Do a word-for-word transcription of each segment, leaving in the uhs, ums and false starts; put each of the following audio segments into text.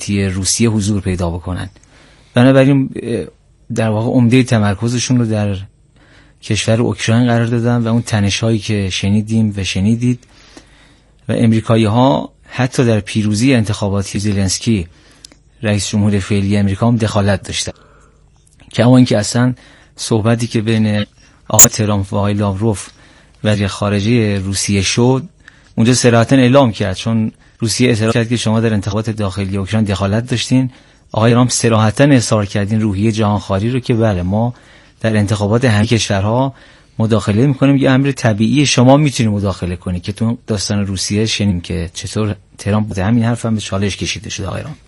انتخاباتی روسیه حضور پیدا بکنن. بنابراین در واقع عمده تمرکزشون رو در کشور اوکراین قرار دادن و اون تنش‌هایی که شنیدیم و شنیدید و امریکایی‌ها حتی در پیروزی انتخاباتی زلنسکی رئیس جمهور فعلی امریکا هم دخالت داشتن. کما اینکه اصلا صحبتی که بین آقای ترامپ و آقای لاوروف وزیر خارجه روسیه شد اونجا صراحتاً اعلام کرد، چون روسیه اعتراف کرد که شما در انتخابات داخلی اوکراین دخالت داشتین، آقای ترامپ صراحتاً اظهار کردین روحیه جهانخواری رو که بله ما در انتخابات همه کشورها مداخله میکنیم، یه امر طبیعی، شما میتونید مداخله کنی که تو داستان روسیه شنیم که چطور ترامپ بوده. همین حرف هم به چالش کشیده شد آقای ترامپ.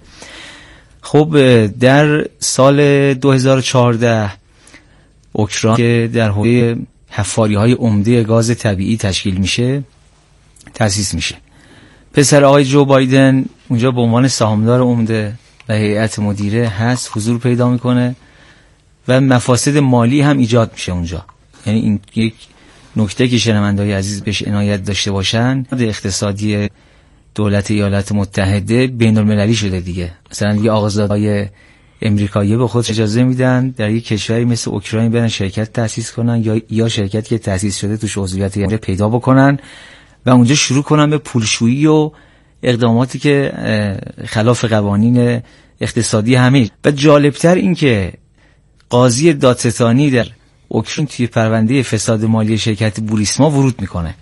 خب در سال دو هزار و چهارده اوکراین که در حوزه حفاری‌های عمده گاز طبیعی تشکیل میشه تأسیس میشه. پسر آقای جو بایدن اونجا به عنوان سهامدار عمده و هیئت مدیره هست، حضور پیدا میکنه و مفاسد مالی هم ایجاد میشه اونجا. یعنی این یک نکته که شنونده‌های عزیز بهش عنایت داشته باشن، اقتصادی دولت ایالات متحده بین المللی شده دیگه. مثلا دیگه آقازادهای امریکایی به خودش اجازه میدن در یک کشوری مثل اوکراین برن شرکت تأسیس کنن یا یا شرکتی که تأسیس شده توش عضویت پیدا بکنن و اونجا شروع کنن به پولشویی و اقداماتی که خلاف قوانین اقتصادی همه. و جالبتر این که قاضی دادستانی در اوکراین توی پرونده فساد مالی شرکت بوریسما ورود میکنه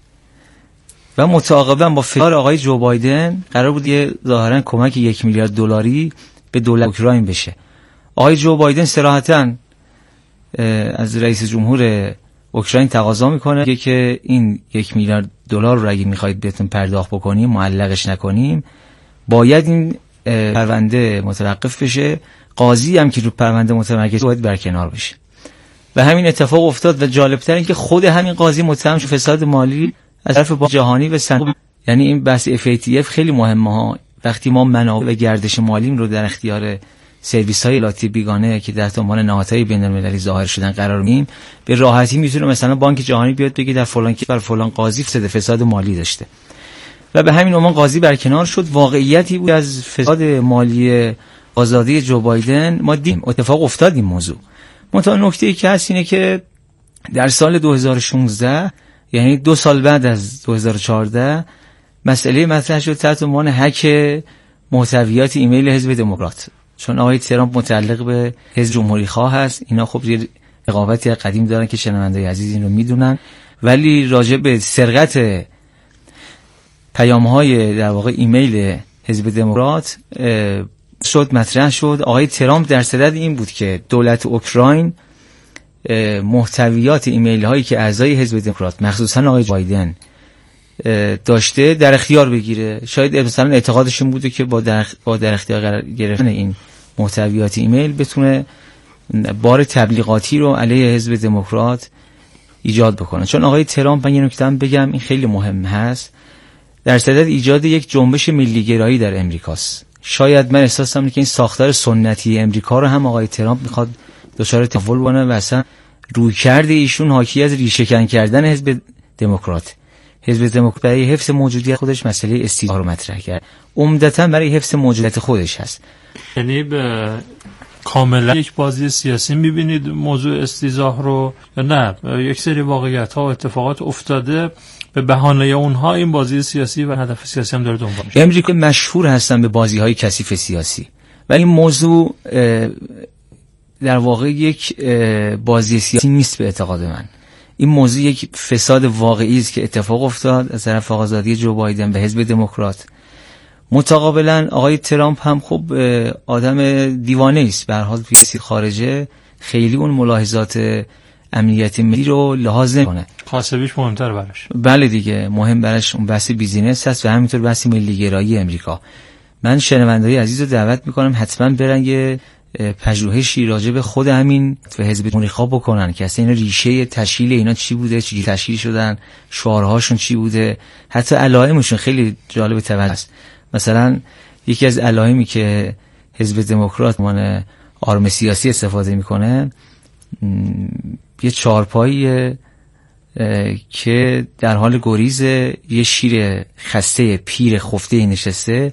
و متعاقبا با فشار آقای جو بایدن قرار بود یه ظاهرا کمک یک میلیارد دلاری به دولت اوکراین بشه. آقای جو بایدن صراحتاً از رئیس جمهور اوکراین تقاضا میکنه که این یک میلیارد دلار رو اگه میخواید بهتون پرداخت بکنیم، معلقش نکنیم، باید این پرونده متوقف بشه. قاضی هم که رو پرونده متمرکز باید برکنار بشه. و همین اتفاق افتاد و جالبتر این که خود همین قاضی متهم شد فساد مالی از طرف بانک جهانی و صندوق. یعنی این بحث اف ای تی اف خیلی مهمه ها. وقتی ما منابع و گردش مالیم رو در اختیار سرویس‌های لاتی بیگانه که در عنوان نهادهای بین‌المللی ظاهر شدن قرار میدیم، به راحتی میتونه مثلا بانک جهانی بیاد بگه در فلان کشور فلان قاضی فساد فساد مالی داشته و به همین عنوان قاضی برکنار شد. واقعیتی بود از فساد مالی آزادی جو بایدن ما دیدیم، اتفاق افتاد این موضوع. منتها نکته‌ای که هست اینه که در سال دو هزار و شانزده، یعنی دو سال بعد از دو هزار و چهارده، مسئله مطرح شد تحت عنوان هک محتویات ایمیل حزب دموکرات، چون آقای ترامپ متعلق به حزب جمهوری خواه هست. اینا خب یه رقابتی قدیم دارن که شنونده‌های عزیز این رو میدونن، ولی راجع به سرقت پیام‌های در واقع ایمیل حزب دموکرات شد مطرح شد. آقای ترامپ در صدد این بود که دولت اوکراین محتویات ایمیل هایی که اعضای حزب دموکرات مخصوصا آقای بایدن داشته در اختیار بگیره. شاید مثلا اعتقادش این بوده که با در, با در اختیار قرار گرفتن این محتویات ایمیل بتونه بار تبلیغاتی رو علیه حزب دموکرات ایجاد بکنه. چون آقای ترامپ، من یه نکته هم بگم این خیلی مهم هست، در صدد ایجاد یک جنبش ملی‌گرایی در امریکاست. شاید من احساسم اینه که این ساختار سنتی امریکا رو هم آقای ترامپ میخواد دچار تحول کنه و اصلا رویکرد ایشون حاکی از ریشه‌کن کردن حزب دموکرات. حزب دموکرات برای حفظ موجودیت خودش مسئله استیضاح رو مطرح کرد، عمدتاً برای حفظ موجودیت خودش هست. یعنی به کاملا یک بازی سیاسی میبینید موضوع استیضاح رو یا نه یک سری واقعیت‌ها و اتفاقات افتاده به بهانه اونها این بازی سیاسی و هدف سیاسی هم داره دنبال میشه؟ امریکا مشهور هستن به بازی‌های کثیف سیاسی و این موضوع در واقع یک بازی سیاسی نیست به اعتقاد من. این موضوع یک فساد واقعی است که اتفاق افتاد از طرف آقازادی جو بایدن به حزب دموکرات. متقابلا آقای ترامپ هم خب آدم دیوانه است، به هر حال سیاسی خارجه خیلی اون ملاحظات امنیتی ملی رو لحاظ نمی‌کنه. کاسبیش مهمتر براش. بله دیگه، مهم براش اون بحث بیزینس هست و همینطور بحث ملی‌گرایی امریکا. من شنونده‌های عزیز رو دعوت می‌کنم حتما برن یه پژوهشی راجع به خود همین و حزب جمهوری خواه بکنن که اصلا اینا ریشه تشکیل اینا چی بوده، چی تشکیل شدن، شعارهاشون چی بوده، حتی علائمشون خیلی جالب توجه است. مثلا یکی از علائمی که حزب دموکرات من آرم سیاسی استفاده میکنه یه چهارپایی که در حال گریز یه شیر خسته پیر خفته نشسته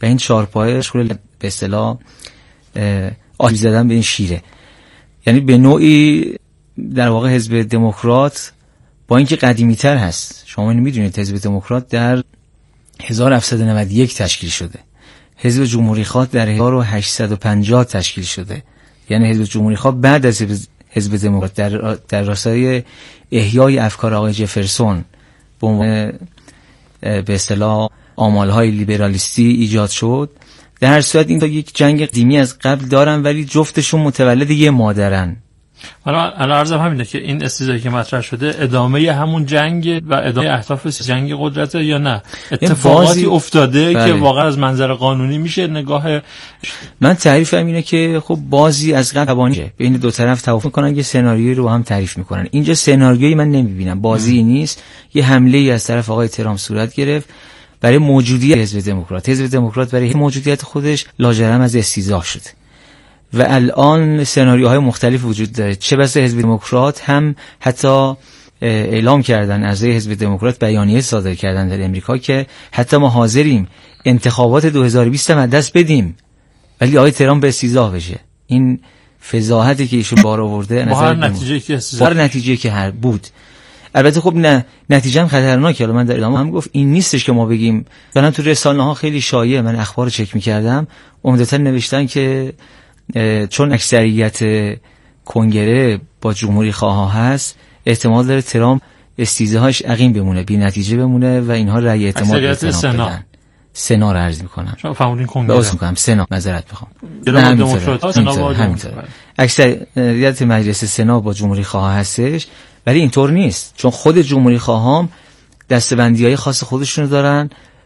و این چهارپایه مشغول به اصطلاح آسیب زدن به این شیره. یعنی به نوعی در واقع حزب دموکرات با اینکه قدیمی‌تر هست، شما اینو میدونید حزب دموکرات در هزار و هفتصد و نود و یک تشکیل شده، حزب جمهوری خواه در هزار و هشتصد و پنجاه تشکیل شده. یعنی حزب جمهوری خواه بعد از حزب دموکرات در در راستای احیای افکار آقای جفرسون به عنوان به اصطلاح آمال‌های لیبرالیستی ایجاد شد. در هر صورت این تا یک جنگ قدیمی از قبل دارن، ولی جفتشون متولد یه مادرن. حالا الان عرضم همینه که این استیزایی که مطرح شده ادامه همون جنگ و ادامه اهداف جنگ قدرت یا نه اتفاقاتی افتاده بله. که واقعا از منظر قانونی میشه نگاه. من تعریفم اینه که خب بازی از قبل توانیه بین دو طرف توافق کنن، یه سناریویی رو هم تعریف میکنن. اینجا سناریویی من نمیبینم، بازی نیست. یه حمله ای از طرف آقای ترامپ صورت گرفت برای موجودیت حزب دموکرات. حزب دموکرات برای موجودیت خودش لاجرم از استیضاح شده و الان سناریوهای مختلف وجود داره. چه بسا حزب دموکرات هم حتی اعلام کردن، اعضای حزب دموکرات بیانیه صادر کردن در امریکا که حتی ما حاضریم انتخابات دو هزار و بیست هم دست بدیم ولی آقای ترامپ به استیضاح بشه. این فضاحتی که ایشون بار آورده با هر نتیجه که هر نتیجه که هر بود. البته خب نه نتیجه هم خطرناکه. من در ادامه هم گفت این نیستش که ما بگیم. مثلا تو رسانه ها خیلی شایع، من اخبار رو چک می‌کردم، عمدتاً نوشتن که چون اکثریت کنگره با جمهوری خواه هست احتمال داره ترامپ استیضاحش عقیم بمونه، بی نتیجه بمونه و اینها رأی اعتماد به ترامپ بدن. سنا رو عرض می‌کنم. شما فهمیدین کنگره؟ باز می‌کنم سنا، معذرت می‌خوام. دموکرات سنا با همینطوره. اکثریت مجلس سنا با جمهوری خواه هستش، ولی اینطور نیست، چون خود جمهوری خواهان دسته‌بندی‌های خاص خودشونو دارن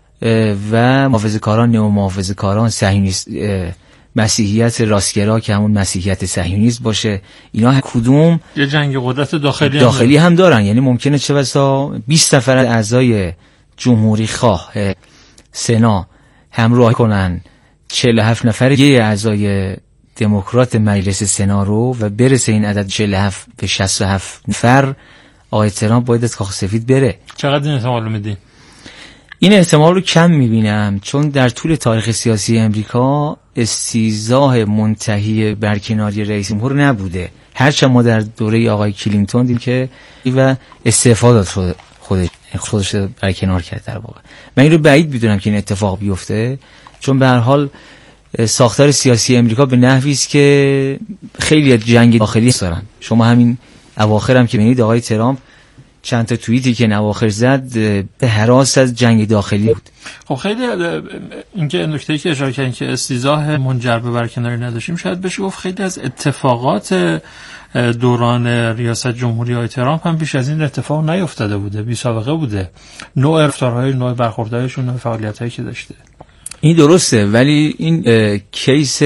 و محافظه‌کاران، نئو محافظه‌کاران، صهیونیست، مسیحیت راستگرا که همون مسیحیت صهیونیست باشه، اینا هر کدوم یه جنگ قدرت داخلی داخلی هم دارن. یعنی ممکنه چه بسا بیست نفر اعضای جمهوری خواه سنا همراه کنن چهل و هفت نفر یه اعضای دموکرات مجلس سنا رو و برسه این عدد چهل و هفت به شصت و هفت نفر. آقای ترامپ باید از کاخ سفید بره. چقدر این احتمال رو میدین؟ این احتمال رو کم میبینم، چون در طول تاریخ سیاسی امریکا استیضاح منتهی برکناری رئیس جمهور نبوده. هرچند ما در دوره آقای کلینتون دیدیم که و استعفا داد خودش خودش برکنار کرد. در واقع من این رو بعید میدونم که این اتفاق بیفته، چون به هر حال ساختار سیاسی امریکا به نحوی است که خیلی جنگ داخلی دارن. شما همین اواخر هم که ببینید آقای ترامپ چند تا توییتی که نواخر زد به هراس از جنگ داخلی بود. خب خیلی اینکه نکته‌ای که اشاره کردین که استیضاح منجر به برکناری نداشتیم، شاید بشه گفت خیلی از اتفاقات دوران ریاست جمهوری آقای ترامپ هم پیش از این اتفاق نیفتاده بوده، بی سابقه بوده. نوع رفتارهای، نوع برخوردهایشون، نوع فعالیتایی که داشته. این درسته، ولی این کیس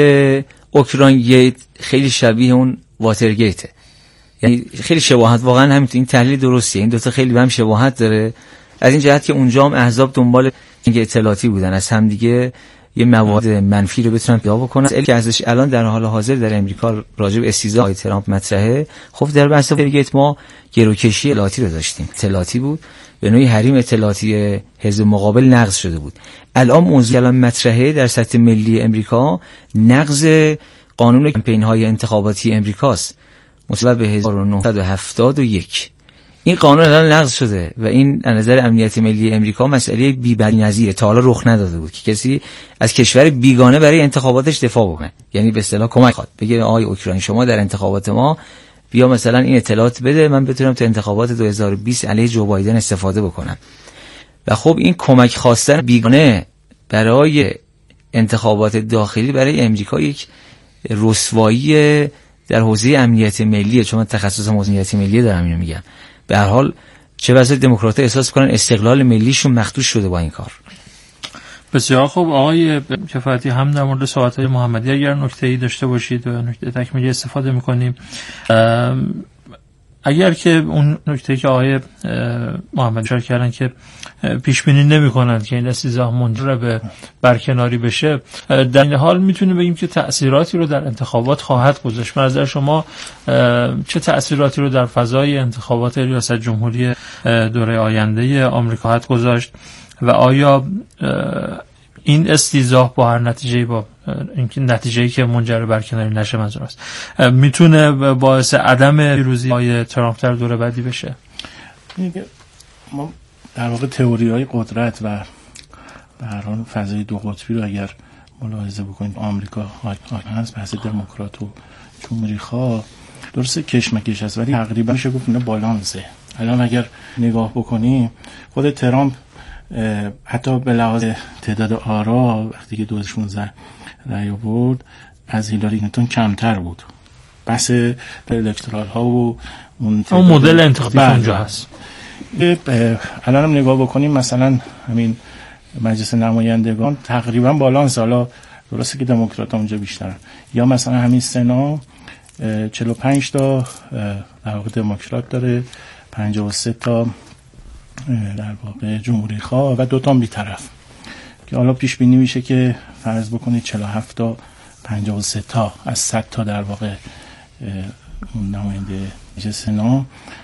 اوکراین خیلی شبیه اون واترگیته. یعنی خیلی شباهت، واقعا همین این تحلیل درستیه. این دو تا خیلی به هم شباهت داره، از این جهت که اونجا هم احزاب دنبال جنگ اطلاعاتی بودن، از هم دیگه یه مواد منفی رو بتونن پیدا بکنن. الی که ازش الان در حال حاضر در امریکا راجع به استیضاح ترامپ مطرحه. خب در بحث واترگیت ما گروکشی اطلاعاتی رو داشتیم، اطلاعاتی بود، به نوعی حریم اطلاعاتی حزب مقابل نقض شده بود. الان موضوع الان مطرحه در سطح ملی امریکا نقض قانون کمپین های انتخاباتی امریکاست، مصوب به هزار و نهصد و هفتاد و یک. این قانون الان نقض شده و این از نظر امنیت ملی امریکا مسئله بی‌بنظیره. تا حالا رخ نداده بود که کسی از کشور بیگانه برای انتخاباتش دفاع بکنه، یعنی به اصطلاح کمک خواد، بگه آقای اوکراین شما در انتخابات ما بیا مثلا این اطلاعات بده، من بتونم تو انتخابات دو هزار و بیست علیه جو بایدن استفاده بکنم. و خب این کمک خواستن بیگانه برای انتخابات داخلی برای امریکا یک رسوایی در حوزه امنیت ملیه، چون من تخصص امنیت ملی دارم اینو میگم. به هر حال چه بسا دموکرات‌ها احساس کنن استقلال ملیشون مخدوش شده با این کار. بسیار خوب. آقای کفایتی، هم در مورد صحبت‌های محمدی اگر نکته‌ای داشته باشید و نکته تکمیلی استفاده می‌کنیم، اگر که اون نکته‌ای که آقای محمدی اشاره کردن که پیش بینی نمی‌کنند که این استیضاح منجر به برکناری بشه، در این حال میتونیم بگیم که تأثیراتی رو در انتخابات خواهد گذاشت. به نظر شما چه تأثیراتی رو در فضای انتخابات ریاست جمهوری دوره آینده آمریکا خواهد گذاشت و آیا این استیضاح با هر نتیجه‌ای، با اینکه نتیجه‌ای که منجر بر کناری نشه منظور است، میتونه باعث عدم پیروزی های ترامپ در دوره بعدی بشه. ما در واقع تئوری‌های قدرت و به هر حال فضای دو قطبی رو اگر ملاحظه بکنید، آمریکا هست بحث دموکرات و جمهوری‌خواه، درسته کشمکش هست ولی تقریبا میشه گفت اینا بالانسه. الان اگر نگاه بکنیم خود ترامپ حتی به لحاظ تعداد آرا وقتی که دو هزار و شانزده رأی آورد از هیلاری کلینتون کمتر بود. بحث الکترال ها و اون مدل انتخابی اونجا هست. الان هم نگاه بکنیم مثلا همین مجلس نمایندگان تقریبا بالانس، حالا درسته که دموکرات ها اونجا بیشترن، یا مثلا همین سنا چهل و پنج تا در واقع دموکرات داره، پنجاه و سه تا در واقع جمهوری خواه و دو تا بی‌طرف، که حالا پیش بینی میشه که فرض بکنید چهل و هفت تا پنجاه و سه تا از صد تا در واقع اون نماینده مجلس سنا،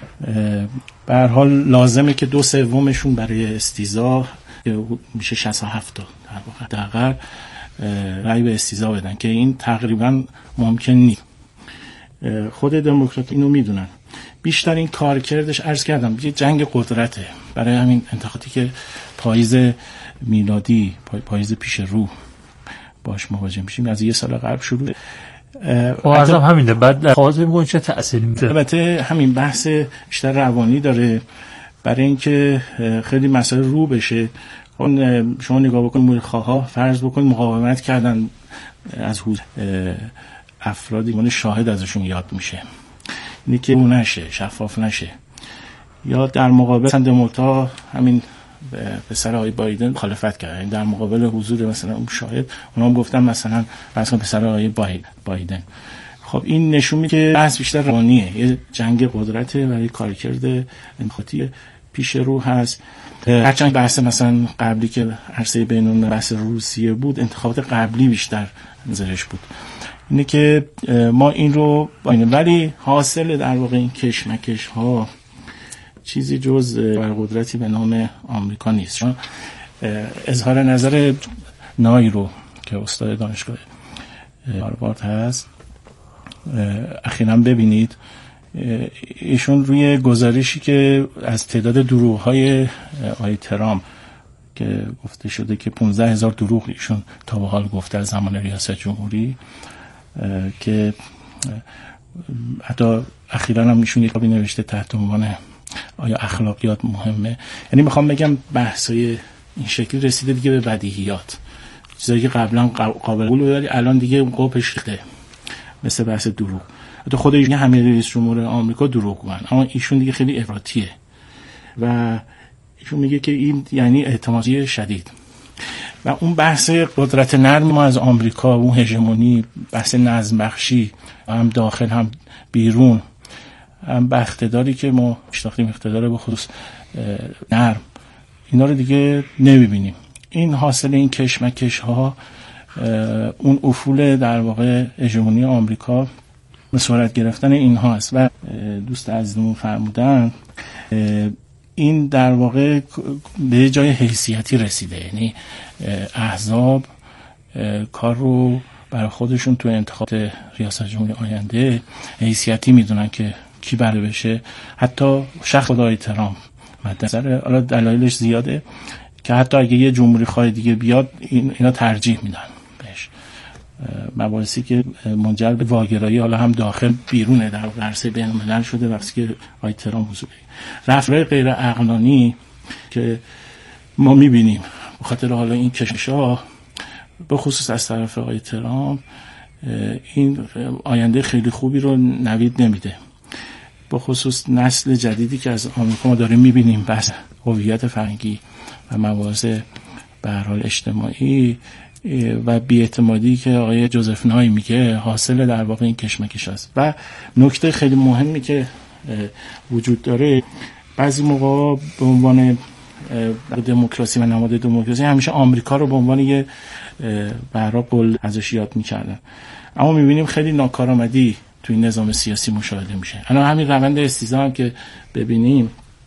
به هر حال لازمه که دو سومشون برای استیضاح میشه شصت و هفت تا در واقع دقیقاً رأی به استیضاح بدن، که این تقریبا ممکن نیست. خود دموکرات اینو میدونن. بیشتر این کارکردش عرض کردم یه جنگ قدرته. برای همین انتخاباتی که پاییز میلادی پاییز پیش رو باش مواجه میشیم از یه سال قبل شروع. خب ارزم همینه. بعد خواهد میگون چه تأثیری میده؟ البته همین بحث بیشتر روانی داره برای اینکه خیلی مسائل رو بشه. شما نگاه بکنید خواها فرض بکنید مقاومت کردن از حوزه افرادی که شاهد ازشون یاد میشه، اینی که اون نشه، شفاف نشه. یا در مقابل دموکرات همین پسر آقای بایدن مخالفت کردن در مقابل حضور مثلا اون شاهد، اونا هم گفتن مثلا مثلا پسر آقای بایدن. خب این نشون میده که بحث بیشتر روانیه، یه جنگ قدرته و یه کارکرد انتخاباتی پیش رو هست. هرچند بحث مثلا قبلی که عرصه بین‌المللی بحث روسیه بود، انتخابات قبلی بیشتر نظرش بود. اینه که ما این رو باینه، ولی حاصل در واقع این کشمکش ها چیزی جز قدرتی به نام آمریکا نیست. چون اظهار نظر نای رو که استاد دانشگاه هاروارد هست اخیراً ببینید، ایشون روی گزارشی که از تعداد دروغ‌های آقای ترامپ که گفته شده که پانزده هزار دروغ ایشون تا به حال گفته از زمان ریاست جمهوری، که حتی اخیراً هم ایشون یک کتابی نوشته تحت عنوان آیا اخلاقیات مهمه. یعنی میخوام بگم بحثای این شکلی رسیده دیگه به بدیهیات، چیزایی که قبلا قابل قبول بود ولی الان دیگه قوپش ریخته، مثل بحث دروغ. حتی خود ایشون همه رئیس جمهور آمریکا دروغگوان، اما ایشون دیگه خیلی افراطیه و ایشون میگه که این یعنی اعتمادی شدید. و اون بحث قدرت نرم ما از آمریکا، اون هژمونی، بحث نظم بخشی هم داخل هم بیرون، هم به اقتداری که ما اشتاقیم اقتدار به خصوص نرم، اینا رو دیگه نمیبینیم. این حاصل این کشمکش ها، اون افول در واقع هژمونی آمریکا به صورت گرفتن اینها است. و دوست عزیزمون فرمودن این در واقع به جای حیثیتی رسیده، یعنی احزاب کار رو برای خودشون تو انتخابات ریاست جمهوری آینده حیثیتی میدونن که کی بره بشه. حتی شخص خدای ترامپ مد نظر، حالا دلایلش زیاده که حتی اگه یه جمهوری خواه دیگه بیاد اینا ترجیح میدن بهش. مباحثی که منجر به واگرایی حالا هم داخل بیرونه در عرصه بین‌الملل شده وقتی که آقای ترامپ حضور داره. رفتارهای غیر عقلانی که ما میبینیم به خاطر حالا این کشمکش‌ها به خصوص از طرف آقای ترامپ، این آینده خیلی خوبی رو نوید نمیده. به خصوص نسل جدیدی که از آمریکا ما داریم میبینیم، بحث هویت فرهنگی و مباحث به هر حال اجتماعی و بی‌اعتمادی که آقای جوزف نای میگه حاصل در واقع این کشمکش است. و نکته خیلی مهمی که وجود داره، بعضی موقع به عنوان دموکراسی و نماد دموکراسی همیشه آمریکا رو به عنوان یه برای قول ازش یاد میکردن، اما میبینیم خیلی ناکارآمدی توی نظام سیاسی مشاهده میشه. الان همین روند استیضاح هم که ببینیم،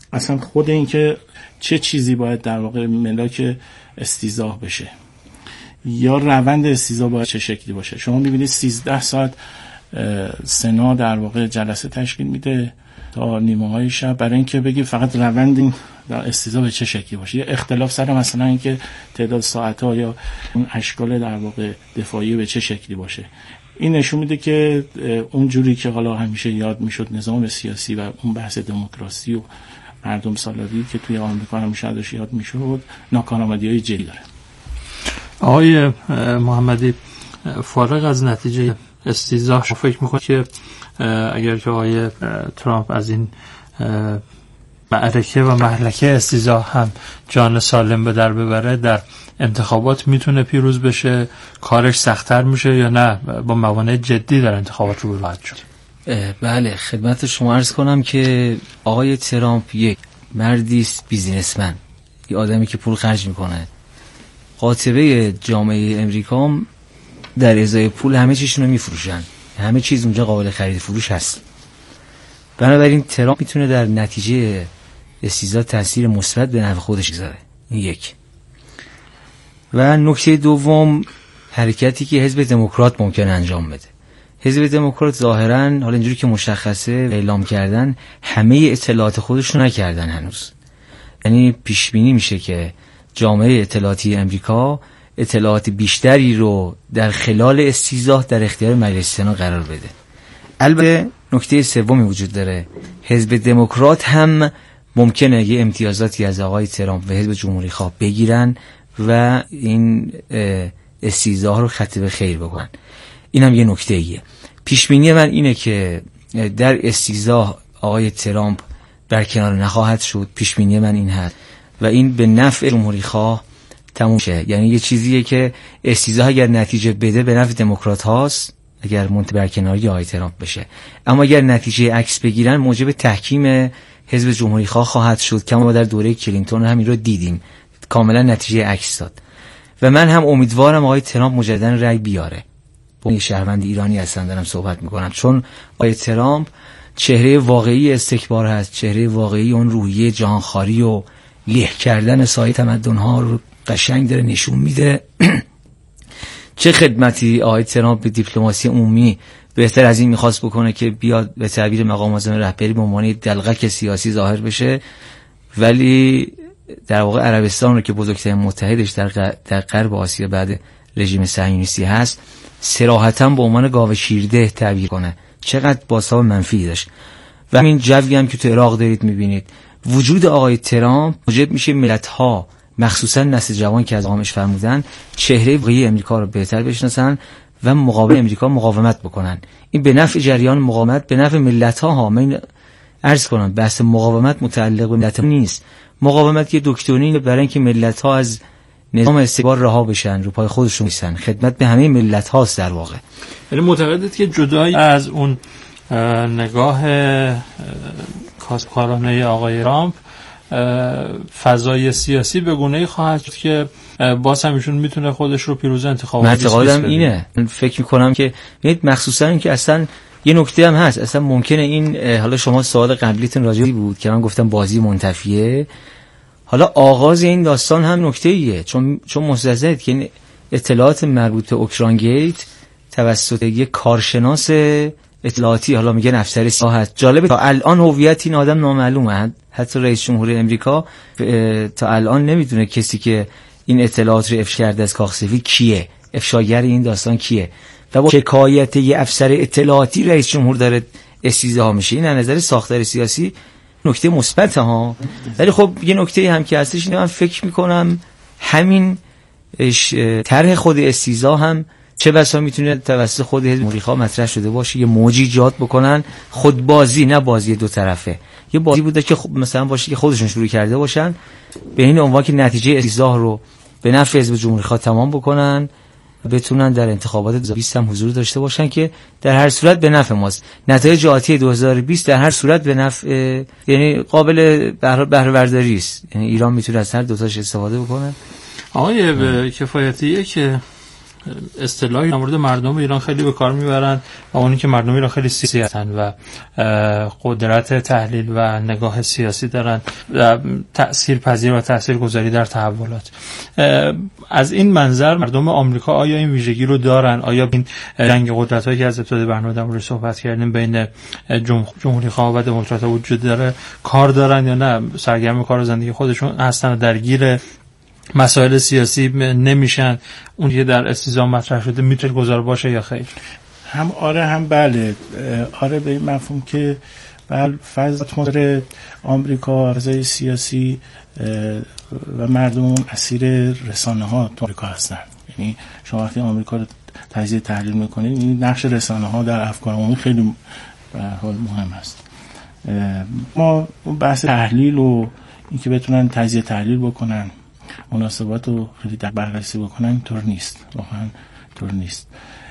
اصلا خود این که چه چیزی باید در واقع ملاک استیضاح بشه یا روند استیضاح باید چه شکلی باشه. شما میبینید سیزده ساعت سنا در واقع جلسه تشکیل میده تا نیمه های شب برای اینکه بگی فقط روند این استیضاح به چه شکلی باشه. یا اختلاف سر مثلا اینکه تعداد ساعت ها یا اون اشکال در واقع دفاعی به چه شکلی باشه. این نشون میده که اون جوری که حالا همیشه یاد میشد نظام سیاسی و اون بحث دموکراسی و مردم سالاری که توی آمریکا همیشه ازش یاد میشد ناکارآمدی‌های جدی داره. آقای محمدی، فارغ از نتیجه استیضاح فکر میکنه که اگر که آقای ترامپ از این معرکه و مهلکه استیضاح هم جان سالم به در ببره، در انتخابات میتونه پیروز بشه؟ کارش سخت‌تر میشه یا نه با موانع جدی در انتخابات رو خواهد شد؟ بله، خدمت شما عرض کنم که آقای ترامپ یک مردی است بیزینسمن، یه آدمی که پول خرج میکنه. قاطبه جامعه امریکا در ازای پول همه چیزشون رو میفروشن، همه چیز اونجا قابل خرید فروش هست. بنابراین ترامپ میتونه در نتیجه استیضاح تاثیر مثبت به نفع خودش بذاره. این یک. و نکته دوم، حرکتی که حزب دموکرات ممکن انجام بده. حزب دموکرات ظاهراً حالا اینجوری که مشخصه اعلام کردن همه اطلاعات خودشون نکردن هنوز. یعنی پیش بینی میشه که جامعه اطلاعاتی امریکا اطلاعات بیشتری رو در خلال استیضاح در اختیار مجلس سنا قرار بده. البته نکته سومی وجود داره، حزب دموکرات هم ممکنه یه امتیازاتی از آقای ترامپ و حزب جمهوری خواه بگیرن و این استیضاح رو خط به خیر بکنن. این هم یه نکته ایه. پیش بینی من اینه که در استیضاح آقای ترامپ برکنار نخواهد شد. پیش بینی من این هست و این به نفع جمهوری خواه تموم شه. یعنی یه چیزیه که استیضاح اگر نتیجه بده به نفع دموکرات هاست اگر منتهی برکناری آقای ترامپ بشه، اما اگر نتیجه عکس بگیرن موجب تحکیم حزب جمهوری خواه خواهد شد که ما در دوره کلینتون همین رو دیدیم، کاملا نتیجه عکس داد. و من هم امیدوارم آقای ترامپ مجددا رأی بیاره. با یه شهروند ایرانی هستن دارم صحبت میکنم، چون آقای ترامپ چهره واقعی استکبار هست، چهره واقعی اون روحیه جهانخواری و له کردن سایر تمدن‌ها رو قشنگ داره نشون میده. چه خدمتی آقای ترامپ به دیپلماسی عمومی بهتر از این میخواست بکنه که بیاد به تعبیر مقام معظم رهبری به عنوان دلغک سیاسی ظاهر بشه، ولی در واقع عربستان رو که بزرگترین متحدش در در غرب آسیا بعد رژیم صهیونیستی هست صراحتاً به عنوان گاو شیرده تعبیر کنه. چقدر بازتاب منفی داشت. و همین جوی هم که تو عراق دارید میبینید، وجود آقای ترامپ موجب میشه ملت‌ها مخصوصا نسل جوان که از آقامش فرمودن چهره واقعی امریکا رو بهتر بشناسن و مقابل امریکا مقاومت بکنن. این به نفع جریان مقاومت، به نفع ملت‌ها ها. من عرض کنم بحث مقاومت متعلق به ملت نیست. مقاومت یه دکترینه برای اینکه ملت‌ها از نظام استکبار رها بشن، رو پای خودشون ایستن. خدمت به همه ملت‌هاست در واقع. یعنی معتقدید که جدای از اون نگاه کاسبکارانه آقای ترامپ فضای سیاسی به گونه‌ای خواهد شد که باز هم ایشون میتونه خودش رو پیروز انتخابات بسازه. اعتقادم اینه. من فکر می‌کنم که ببینید مخصوصا این که اصلا یه نکته هم هست، اصلا ممکنه این حالا شما سوال قبلیتون راجعی بود که من گفتم بازی منتفیه، حالا آغاز این داستان هم نکته ایه، چون چون مستحضرید که اطلاعات مربوط به اوکراین گیت توسط یک کارشناس اطلاعاتی، حالا میگن افسر سیاه هست. جالبه تا الان هویت این آدم نامعلومه. حتی رئیس جمهور امریکا تا الان نمیدونه کسی که این اطلاعات رو افشا کرده از کاخ سفید کیه، افشاگر این داستان کیه. و با شکایت یه افسر اطلاعاتی رئیس جمهور داره استیضاح میشه. این از نظر ساختار سیاسی نکته مثبته ها. ولی خب یه نکته هم که هستش اینه، من فکر میکنم همین طرح خود استیضاح هم چه بسا میتونه توسط خود حزب جمهوری خواه مطرح شده باشه، یه موجی ایجاد بکنن، خود بازی، نه بازی دو طرفه. یه بازی بوده که خب مثلا باشه که خودشون شروع کرده باشن به این عنوان که نتیجه استیضاح رو به نفع حزب جمهوری خواه تمام بکنن، بتونن در انتخابات دو هزار و بیست هم حضور داشته باشن که در هر صورت به نفع ماست. نتایج آتی دو هزار و بیست در هر صورت به نفع، یعنی قابل بهره برداری است. یعنی ایران میتونه از هر دو تاش استفاده بکنه. آقای کفایتیه که اصطلاحی در مورد مردم ایران خیلی به کار میبرن و اونی که مردم ایران خیلی سیاسی هستن و قدرت تحلیل و نگاه سیاسی دارن و تأثیر پذیر و تاثیرگذاری در تحولات. از این منظر مردم آمریکا آیا این ویژگی رو دارن؟ آیا این جنگ قدرت‌هایی که از ابتدای برنامه در موردش صحبت کردیم بین جمهوری‌خواه و دموکرات‌ها وجود داره کار دارن یا نه سرگرم کار و زندگی خودشون هستن و درگیر مسائل سیاسی نمیشن؟ اون که در استیضاح مطرح شده میتونه گذار باشه یا خیر؟ هم آره هم بله. آره به این مفهوم که بله فضا اتمسفر آمریکا فضای سیاسی و مردم اسیر رسانه ها تو آمریکا هستن. یعنی شما وقتی آمریکا رو تجزیه تحلیل میکنید این نقش رسانه ها در افکار عمومی خیلی به هر حال مهم است. ما بحث تحلیل و اینکه بتونن تجزیه تحلیل بکنن مناسبات رو خیلی در بررسی بکنن اینطور نیست، واقعا اینطور نیست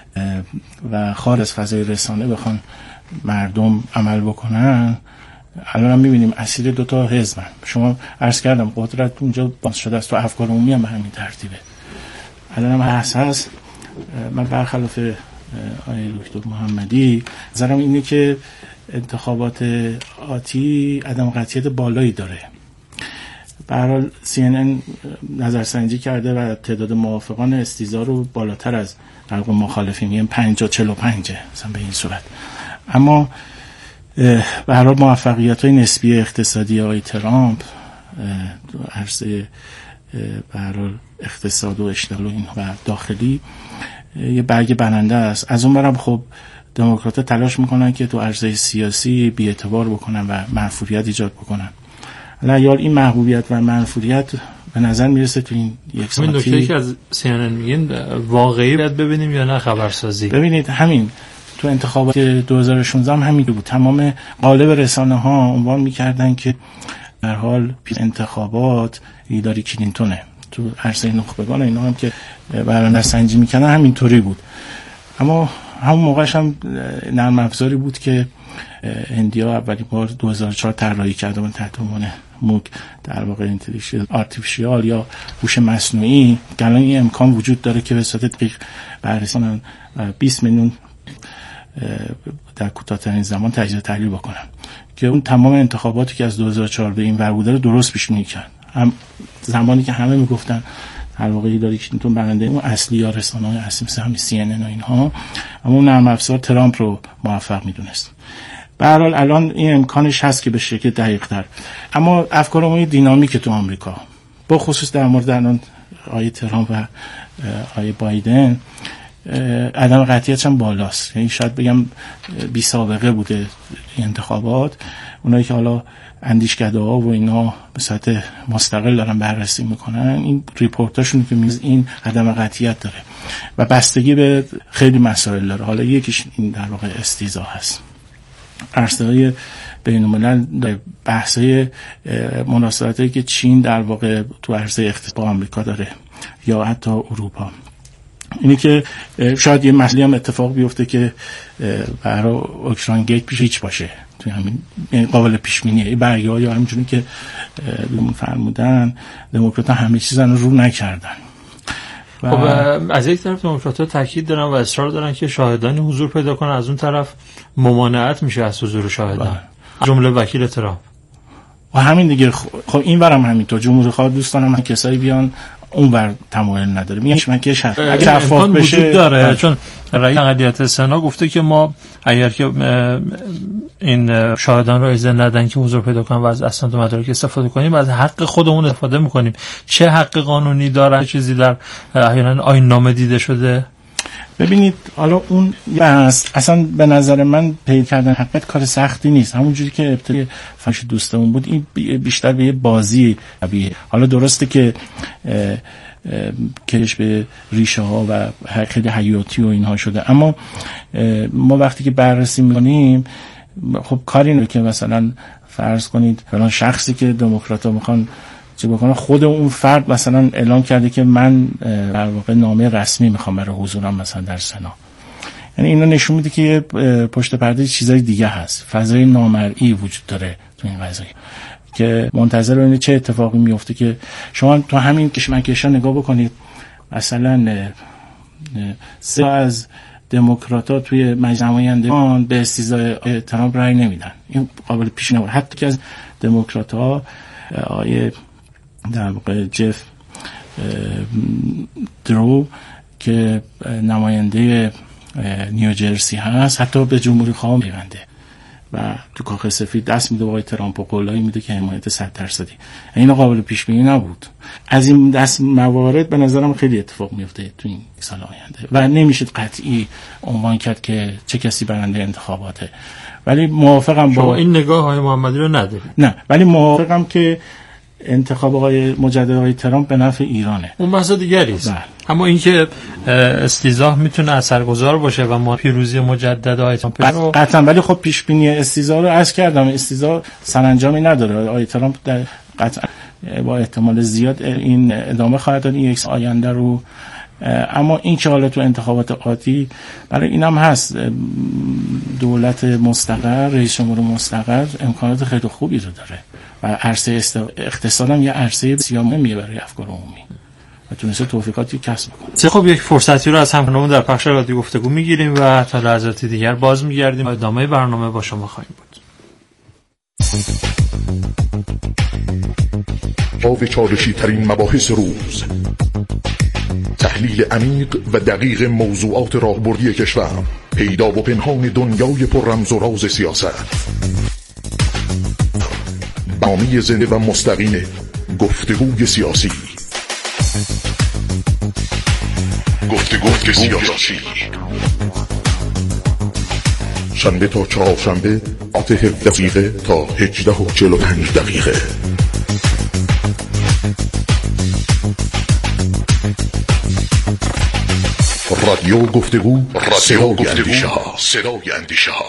و خارج از فضای رسانه بخوان مردم عمل بکنن. الان هم میبینیم اسیر دوتا حزبن. شما عرض کردم قدرت اونجا باز شده است تو افکار عمومی هم به همین ترتیبه. الان هم هست هست من برخلاف آقای دکتر محمدی نظرم اینه که انتخابات آتی عدم قطعیت بالایی داره. به هر حال سی ان ان نظرسنجی کرده و تعداد موافقان استیضاح رو بالاتر از در واقع مخالفین میگن پنجاه چهل و پنج مثلا به این صورت. اما به هر حال موفقیت‌های نسبی اقتصادی آقای ترامپ تو عرصه به هر حال اقتصاد و اشتغال و این و داخلی یه برگ برنده است. از اون برم خب دموکرات‌ها تلاش میکنن که تو عرصه سیاسی بی‌اعتبار بکنن و منفوریت ایجاد بکنن. حالا این محبوبیت و منفوریت به نظر میرسه تو این یک ساعتی. این نکته که از سی ان ان میگین واقعی باید ببینیم یا نه خبرسازی؟ ببینید همین تو انتخابات دو هزار و شانزده هم همین بود. تمام قالب رسانه ها عنوان میکردن که در حال انتخابات هیلاری کلینتونه. تو عرصه نخبگان اینا هم که برنامه سنجی میکنن همینطوری بود. اما همون موقعش هم نرم افزاری بود که هندیا اولی بار دو هزار و چهار طراحی کردن تحت عنوان موک در واقع اینتلیجنس آرتفیشیال یا هوش مصنوعی. الان این امکان وجود داره که به صورت دقیق بررسی کنن بیست میلیون در کوتاه‌ترین زمان تجزیه تحلیل بکنن که اون تمام انتخاباتی که از دو هزار و چهار به این ور بوده رو درست پیش بینی کرد. هم زمانی که همه میگفتن در واقع هیلاری کلینتون برنده اون اصلی یا رسانه‌های اصلی مثل همین سی ان ان و اینها، اما اون نرم افزار ترامپ رو موفق میدونست. به هر حال الان این امکانش هست که به شکل دقیق‌تر. اما افکار عمومی دینامیک تو آمریکا با خصوص در مورد الان آقای ترامپ و آقای بایدن عدم قطعیتش هم بالاست. یعنی شاید بگم بی سابقه بوده این انتخابات. اونایی که حالا اندیشکده‌ها و اینا به صورت مستقل دارن بررسی میکنن این ریپورتاشون که میز این عدم قطعیت داره و بستگی به خیلی مسائل داره. حالا یکیش این در واقع استیضاح هست. عرصه‌های بین‌الملل بحث‌های مناسبتایی که چین در واقع تو عرصه اقتصاد با آمریکا داره یا حتی اروپا. اینی که شاید یه مسئله هم اتفاق بیفته که برای اوکراین گیت پیش هیچ باشه توی همین قابل پیش بینیه. این برگه‌ها یا همینجوری که بهمون فرمودن دموکرات‌ها همه چیزا رو رو نکردن. خب از یک طرف دموکرات‌ها تاکید دارن و اصرار دارن که شاهدانی حضور پیدا کنن، از اون طرف ممانعت میشه از حضور شاهدان، جمله وکیل ترامپ. و همین دیگه خب این برام همینطور جمهوری‌خواه دوستانم هم کسایی بیان اون بر تمایل نداره. میگم من که شفاف اگه شفاف بشه داره بله. چون رئیس اقلیت سنا گفته که ما اگر که این شاهدان رو اجازه ندن که حضور پیدا کنن و از اسناد و مدارک استفاده کنیم از حق خودمون استفاده میکنیم. چه حق قانونی دارن؟ چیزی در احیانا آیین نامه دیده شده؟ ببینید حالا اون بس اصلا به نظر من پیدا کردن حقیقت کار سختی نیست. همونجوری که ابتدای فاش دوستمون بود این بیشتر به یه بازی طبیعیه. حالا درسته که کش به ریشه ها و خیلی حیاتی و اینها شده، اما ما وقتی که بررسی می‌کنیم خب کاری اینه که مثلا فرض کنید فلان شخصی که دموکرات‌ها میخوان چه بکنه خود اون فرد مثلا اعلام کرده که من در واقع نامه رسمی میخوام برای حضورم مثلا در سنا. یعنی اینا نشون میده که پشت پرده چیزای دیگه هست، فضای نامرئی وجود داره تو این قضیه که منتظر ببینید چه اتفاقی میفته. که شما تو همین کشمکشا نگاه بکنید، مثلا سه از دموکرات‌ها توی مجلس نمایندگان به استیضاح ترامپ رأی نمیدن. این قابل پیش نمونه. حتی که از دموکرات‌ها آیه در واقع جف درو که نماینده نیوجرسی هست حتی به جمهوری خواه میبنده و تو کاخ سفید دست میده با آقای ترامپ و قولایی میده که حمایت صد درصدی. این قابل پیش بینی نبود. از این دست موارد به نظرم خیلی اتفاق میفته تو این سال آینده و نمیشه قطعی عنوان کرد که چه کسی برنده انتخاباته. ولی موافقم با این نگاه های محمدی رو ندارید. نه، ولی موافقم که انتخاب آقای مجدد آقای ترامپ به نفع ایرانه. اون بحث دیگری است. اما اینکه استیضاح میتونه اثرگذار باشه و ما پیروزی مجدد آقای ترامپ رو قطعا، ولی خب پیش بینی استیضاح رو عرض کردم، استیضاح سرانجامی نداره. آقای ترامپ در قطعا با احتمال زیاد این ادامه خواهد داد این یک آینده رو. اما این که حالا تو انتخابات آتی برای اینم هست دولت مستقر، رئیس جمهور مستقر امکانات خیلی خوبی رو داره و عرصه اقتصاد هم یه عرصه بسیار مهمیه برای افکار عمومی و تونسته توفیقاتی کسب کنه. خب یک فرصتی رو از همکارانمون در بخش رادیو گفتگو میگیریم و تا لحظاتی دیگر باز میگردیم و ادامه برنامه با شما خواهیم بود. آو چالشی ترین مباحث روز، تحلیل عمیق و دقیق موضوعات راهبردی کشور، پیدا و پنهان دنیای پر رمز و راز سیاست. برنامه زنده و مستقیم گفتگوی سیاسی. گفتگوی سیاسی شنبه تا چهارشنبه ساعت هفده دقیقه تا هجده و چهل و پنج دقیقه. رادیو گفتگو، صدای اندیشه ها، صدای اندیشه ها.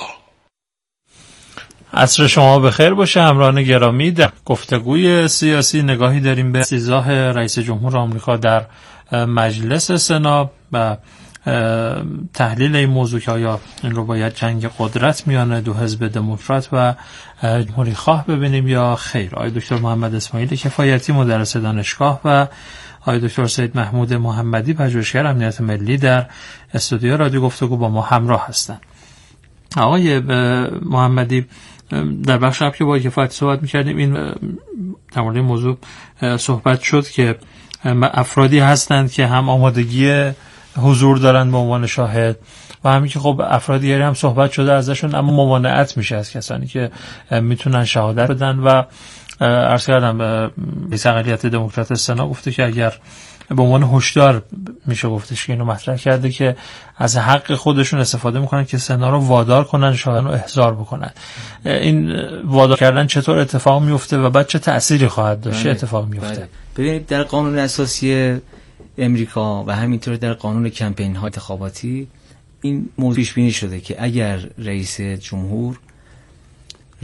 عصر شما بخیر باشه همراهان گرامی. در گفتگوی سیاسی نگاهی داریم به استیضاح رئیس جمهور آمریکا در مجلس سنا و تحلیل این موضوع که آیا این رو باید جنگ قدرت میان دو حزب دموکرات و جمهوری خواه ببینیم یا خیر. آقای دکتر محمد اسماعیل کفایتی مدرس دانشگاه و آقای دکتر سید محمود محمدی پژوهشگر امنیت ملی در استودیو رادیو گفتگو با ما همراه هستند. آقای محمدی، در بخش قبل که با کفایتی صحبت می‌کردیم این در مورد موضوع صحبت شد که افرادی هستند که هم آمادگی حضور دارن به عنوان شاهد و همین که خب افراد دیگری هم صحبت شده ازشون اما ممانعت میشه از کسانی که میتونن شهادت بدن و عرض کردم رئیس اقلیت دموکرات سنا گفته که اگر به عنوان هشدار میشه گفتش که اینو مطرح کرده که از حق خودشون استفاده میکنن که سنا رو وادار کنن شاهدان رو احضار بکنن. این وادار کردن چطور اتفاق میفته و بعد چه تأثیری خواهد داشت؟ چه اتفاق میفته؟ ببینید در قانون اساسی امریکا و همینطور در قانون کمپین ها انتخاباتی این موضوع پیش بینی شده که اگر رئیس جمهور